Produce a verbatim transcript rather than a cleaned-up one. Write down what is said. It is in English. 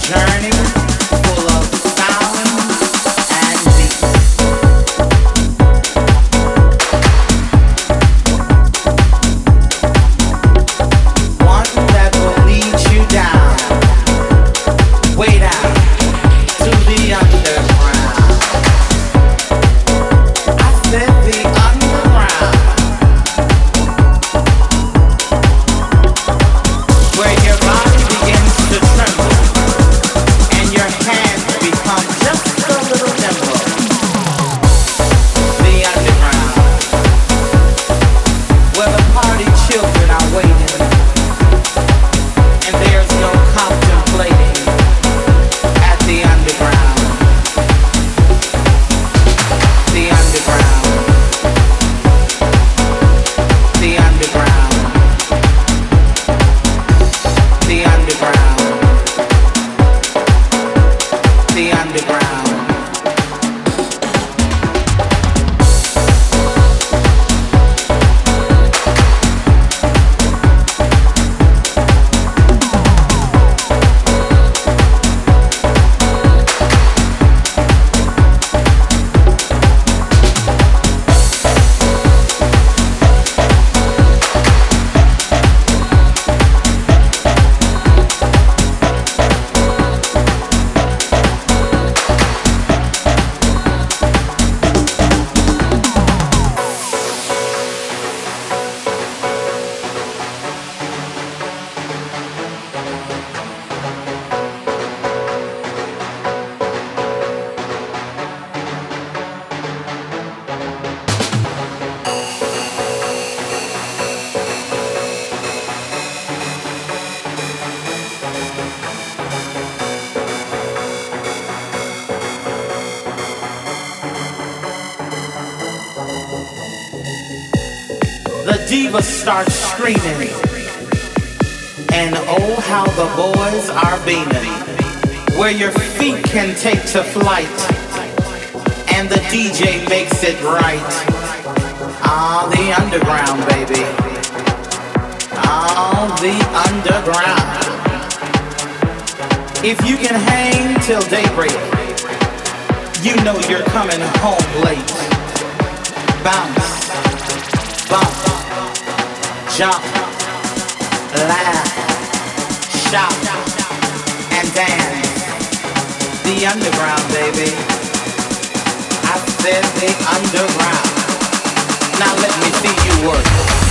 journey full of sound and beat. One that will lead you down, way down to the underground. I said the underground, where your body begins to tremble and your hands become just a little nimble. The underground, where the party children are waiting and there's no contemplating at the underground. The underground, the underground, the underground, the underground. The diva starts screaming, and oh how the boys are beaming. Where your feet can take to flight, and the D J makes it right. Ah, the underground, baby. Ah, the underground. If you can hang till daybreak, you know you're coming home late. Bounce, bump, jump, laugh, shout, and dance. The underground, baby. I said the underground. Now let me see you work.